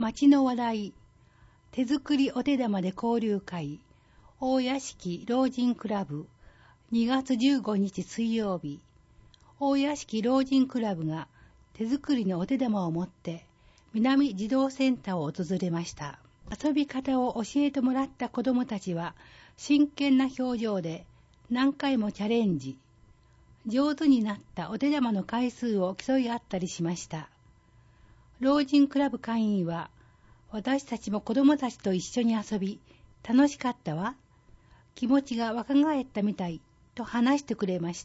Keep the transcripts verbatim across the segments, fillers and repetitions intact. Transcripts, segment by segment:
町の話題、手作りお手玉で交流会、大屋敷老人クラブ、にがつじゅうごにち水曜日、大屋敷老人クラブが手作りのお手玉を持って南児童センターを訪れました。遊び方を教えてもらった子どもたちは真剣な表情で何回もチャレンジ。上手になったお手玉の回数を競い合ったりしました。老人クラブ会員は、私たちも子供たちと一緒に遊び、楽しかったわ。気持ちが若返ったみたいと話してくれました。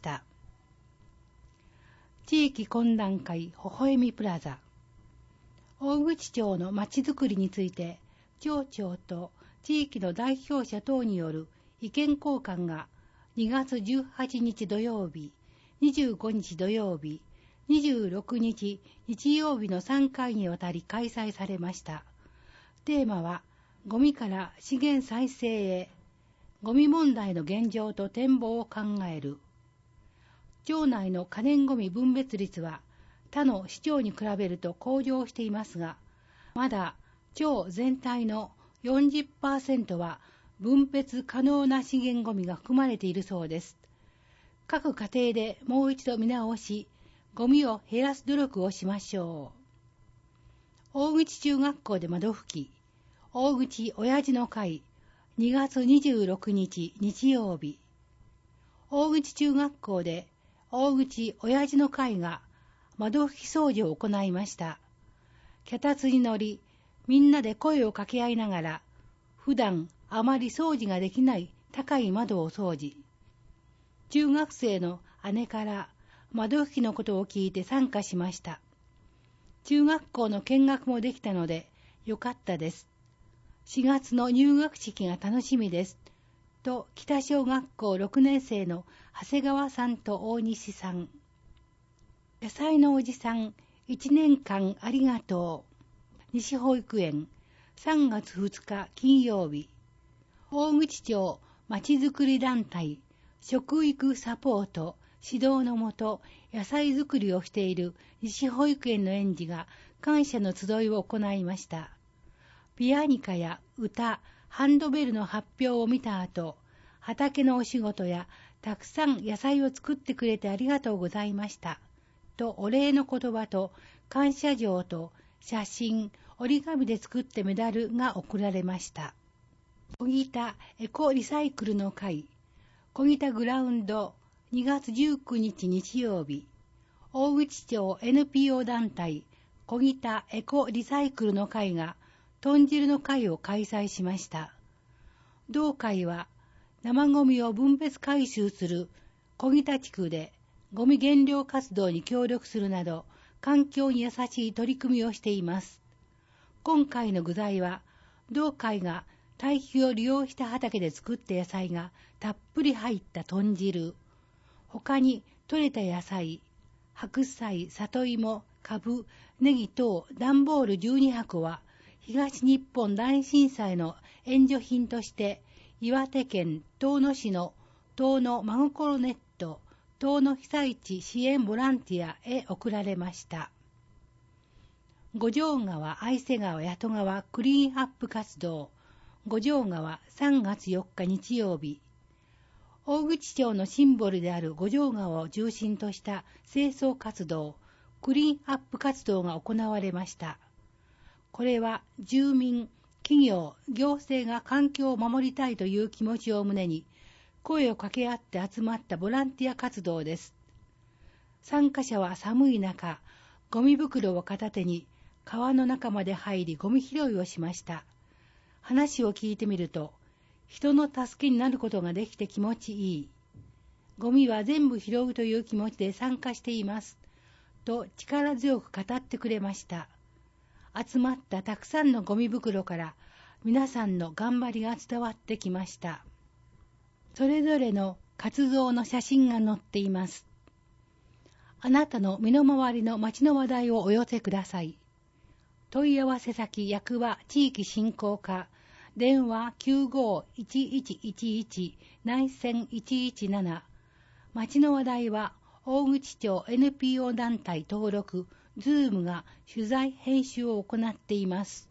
地域懇談会微笑みプラザ。大口町のまちづくりについて、町長と地域の代表者等による意見交換がにがつじゅうはちにち土曜日、にじゅうごにち土曜日、にじゅうろくにち日曜日のさんかいにわたり開催されました。テーマは、ゴミから資源再生へ、ゴミ問題の現状と展望を考える。町内の可燃ゴミ分別率は他の市町に比べると向上していますが、まだ町全体の よんじゅっパーセント は分別可能な資源ゴミが含まれているそうです。各家庭でもう一度見直し、ゴミを減らす努力をしましょう。大口中学校で窓拭き、大口親父の会、にがつにじゅうろくにち日曜日。大口中学校で大口親父の会が窓拭き掃除を行いました。脚立に乗り、みんなで声を掛け合いながら、普段あまり掃除ができない高い窓を掃除。中学生の姉から窓拭きのことを聞いて参加しました。中学校の見学もできたのでよかったです。しがつの入学式が楽しみです。と北小学校ろくねんせいの長谷川さんと大西さん。野菜のおじさん、いちねんかんありがとう。西保育園、さんがつふつか金曜日。大口町まちづくり団体、食育サポート、指導のもと野菜作りをしている西保育園の園児が感謝の集いを行いました。ピアニカや歌、ハンドベルの発表を見た後、畑のお仕事やたくさん野菜を作ってくれてありがとうございました。とお礼の言葉と感謝状と写真、折り紙で作ってメダルが贈られました。小木田エコリサイクルの会、小木田グラウンドにがつじゅうくにち日曜日、大口町 エヌピーオー 団体小木田エコリサイクルの会が豚汁の会を開催しました。同会は生ゴミを分別回収する小木田地区でゴミ減量活動に協力するなど環境に優しい取り組みをしています。今回の具材は同会が堆肥を利用した畑で作った野菜がたっぷり入った豚汁、他に採れた野菜、白菜、里芋、かぶ、ネギ等段ボールじゅうにはこは東日本大震災の援助品として岩手県遠野市の遠野真心ネット遠野被災地支援ボランティアへ送られました。五条川、愛瀬川、谷戸川クリーンアップ活動、五条川さんがつよっか日曜日。大口町のシンボルである五条川を中心とした清掃活動、クリーンアップ活動が行われました。これは住民、企業、行政が環境を守りたいという気持ちを胸に、声を掛け合って集まったボランティア活動です。参加者は寒い中、ゴミ袋を片手に川の中まで入りゴミ拾いをしました。話を聞いてみると、人の助けになることができて気持ちいい。ゴミは全部拾うという気持ちで参加しています。と力強く語ってくれました。集まったたくさんのゴミ袋から皆さんの頑張りが伝わってきました。それぞれの活動の写真が載っています。あなたの身の回りの街の話題をお寄せください。問い合わせ先役場地域振興課、電話 きゅうご いちいちいちいち 内線いちいちなな。街の話題は大口町 エヌピーオー 団体登録、ズームが取材編集を行っています。